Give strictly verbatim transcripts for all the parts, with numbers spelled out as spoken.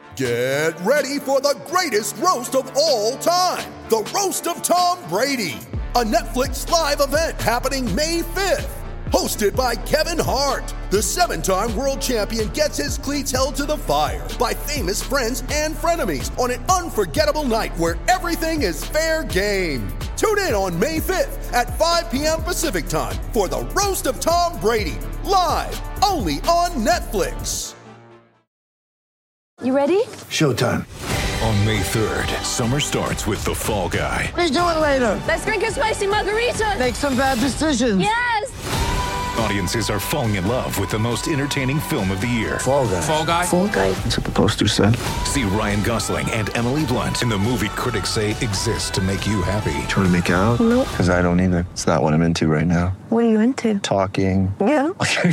Get ready for the greatest roast of all time, the Roast of Tom Brady, a Netflix live event happening May fifth. Hosted by Kevin Hart, the seven-time world champion gets his cleats held to the fire by famous friends and frenemies on an unforgettable night where everything is fair game. Tune in on May fifth at five p.m. Pacific time for the Roast of Tom Brady, live only on Netflix. You ready? Showtime. On May third, summer starts with The Fall Guy. Let's do it later. Let's drink a spicy margarita. Make some bad decisions. Yes! Audiences are falling in love with the most entertaining film of the year. Fall Guy. Fall Guy? Fall Guy. That's what the poster said. See Ryan Gosling and Emily Blunt in the movie critics say exists to make you happy. Trying to make it out? Nope. Because I don't either. It's not what I'm into right now. What are you into? Talking. Yeah.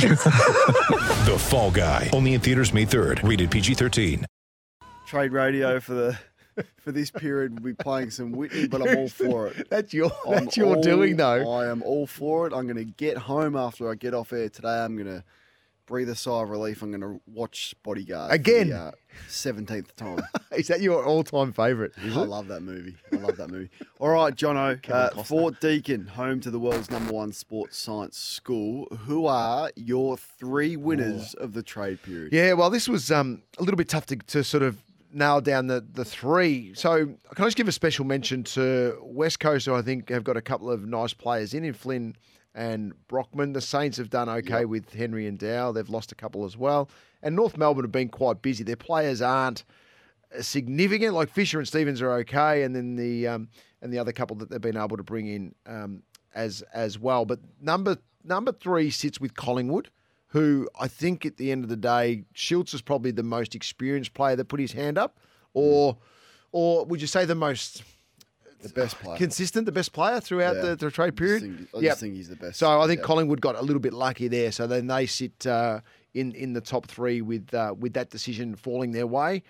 The Fall Guy. Only in theaters May third. Rated P G thirteen. Trade radio for the for this period will be playing some Whitney, but I'm all for it. That's your I'm that's your all- doing though. I am all for it. I'm going to get home after I get off air today. I'm going to breathe a sigh of relief. I'm going to watch Bodyguard Again? for the uh, seventeenth time. Is that your all-time favourite? Is I it? love that movie. I love that movie. All right, Jono, uh, Fort Deakin, home to the world's number one sports science school. Who are your three winners of the trade period? Yeah, well, this was um, a little bit tough to, to sort of nail down the, the three. So can I just give a special mention to West Coast, who I think have got a couple of nice players in, in Flynn and Brockman. The Saints have done okay Yep. with Henry and Dow. They've lost a couple as well. And North Melbourne have been quite busy. Their players aren't significant. Like Fisher and Stevens are okay, and then the um, and the other couple that they've been able to bring in um, as as well. But number number three sits with Collingwood, who I think at the end of the day, Schultz is probably the most experienced player that put his hand up, or or would you say the most The best player. consistent, the best player throughout Yeah. the, the trade I just period? think- I Yep. just think he's the best. So I think Yeah. Collingwood got a little bit lucky there. So then they sit uh, in in the top three with uh, with that decision falling their way.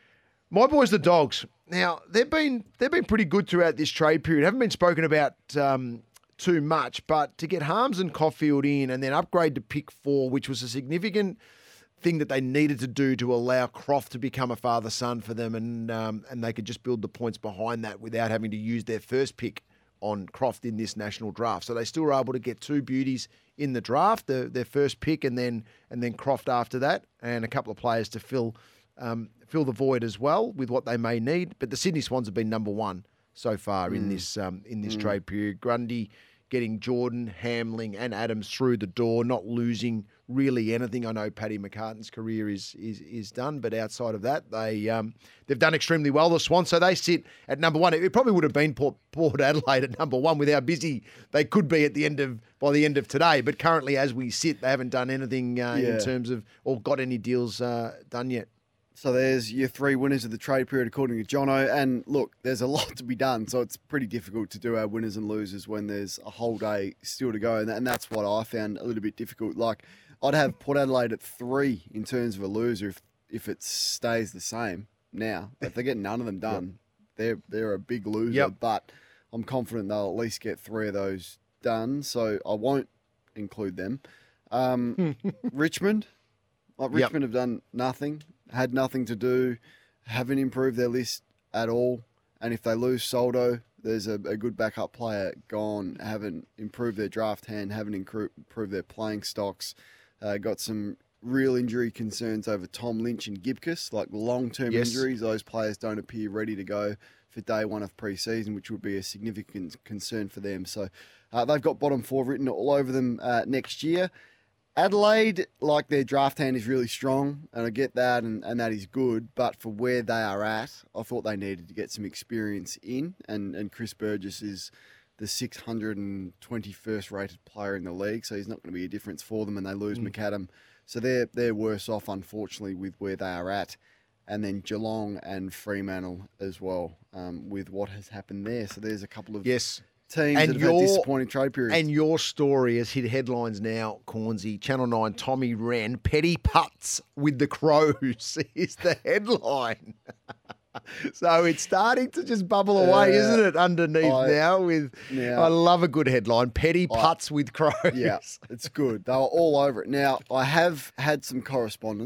My boys, the Dogs. Now they've been they've been pretty good throughout this trade period. Haven't been spoken about um, too much, but to get Harms and Caulfield in and then upgrade to pick four, which was a significant thing that they needed to do to allow Croft to become a father-son for them, and um, and they could just build the points behind that without having to use their first pick on Croft in this national draft. So they still were able to get two beauties in the draft, the, their first pick, and then and then Croft after that, and a couple of players to fill um, fill the void as well with what they may need. But the Sydney Swans have been number one so far in this um, in this trade period. Grundy getting Jordan, Hamling, and Adams through the door, not losing really anything. I know Paddy McCartan's career is is is done, but outside of that, they um, they've done extremely well. The Swans, so they sit at number one. It probably would have been Port, Port Adelaide at number one with how busy they could be at the end of by the end of today. But currently, as we sit, they haven't done anything uh, Yeah. in terms of or got any deals uh, done yet. So there's your three winners of the trade period, according to Jono. And look, there's a lot to be done, so it's pretty difficult to do our winners and losers when there's a whole day still to go. And, that, and that's what I found a little bit difficult. Like, I'd have Port Adelaide at three in terms of a loser if, if it stays the same now. If they get none of them done, they're they're a big loser. Yep. But I'm confident they'll at least get three of those done, so I won't include them. Um, Richmond, like Yep. Richmond have done nothing, had nothing to do, haven't improved their list at all. And if they lose Soldo, there's a, a good backup player gone, haven't improved their draft hand, haven't incru- improved their playing stocks, uh, got some real injury concerns over Tom Lynch and Gibcus, like long-term Yes. injuries. Those players don't appear ready to go for day one of pre-season, which would be a significant concern for them. So uh, they've got bottom four written all over them uh, next year. Adelaide, like their draft hand is really strong, and I get that, and, and that is good. But for where they are at, I thought they needed to get some experience in, and, and Chris Burgess is the six hundred twenty-first rated player in the league, so he's not going to be a difference for them, and they lose Mm. McAdam. So they're, they're worse off, unfortunately, with where they are at. And then Geelong and Fremantle as well, um, with what has happened there. So there's a couple of Yes. teams And that have had your- disappointing trade periods. And your story has hit headlines now, Cornsey. Channel nine, Tommy Wren, petty putts with the Crows is the headline. So it's starting to just bubble away, Yeah. isn't it, underneath I- now? With now- I love a good headline, petty putts with Crows. Yeah, it's good. They were all over it. Now, I have had some correspondence